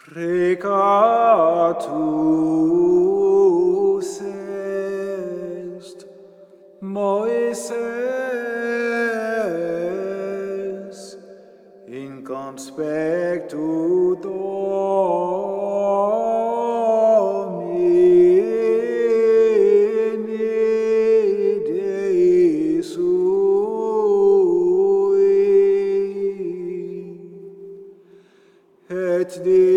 Precatus est Moises in conspectu Domini Dei sui et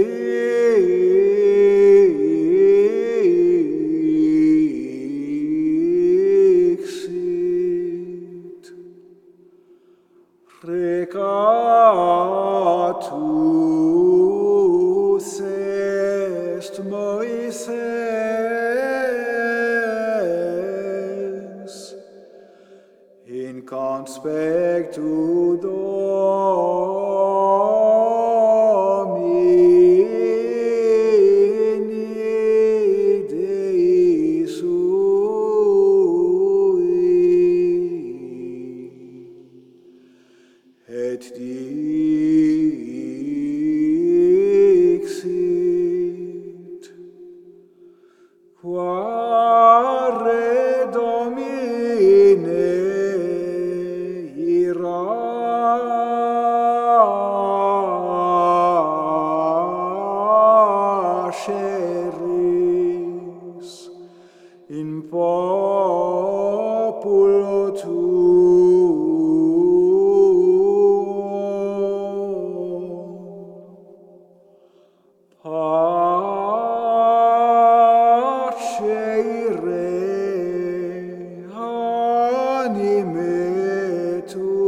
dixit: Precatus est Moises in conspectu Domini Dei sui et dixit: Quare Domine irasceris in populo tuo, pace ire anime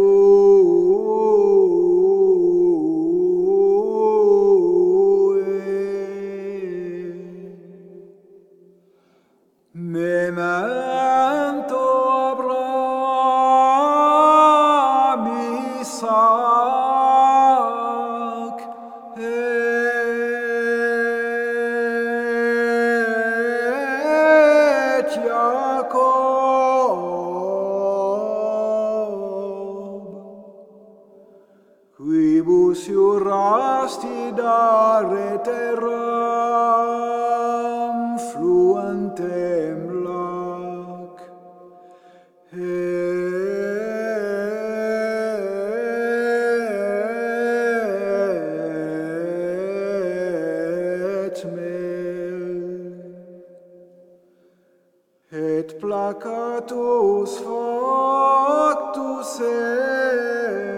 tuae. Memento Abraham, Isaac et Jacob, quibus iurasti dare terram fluentem lac, et mel, et placatus factus est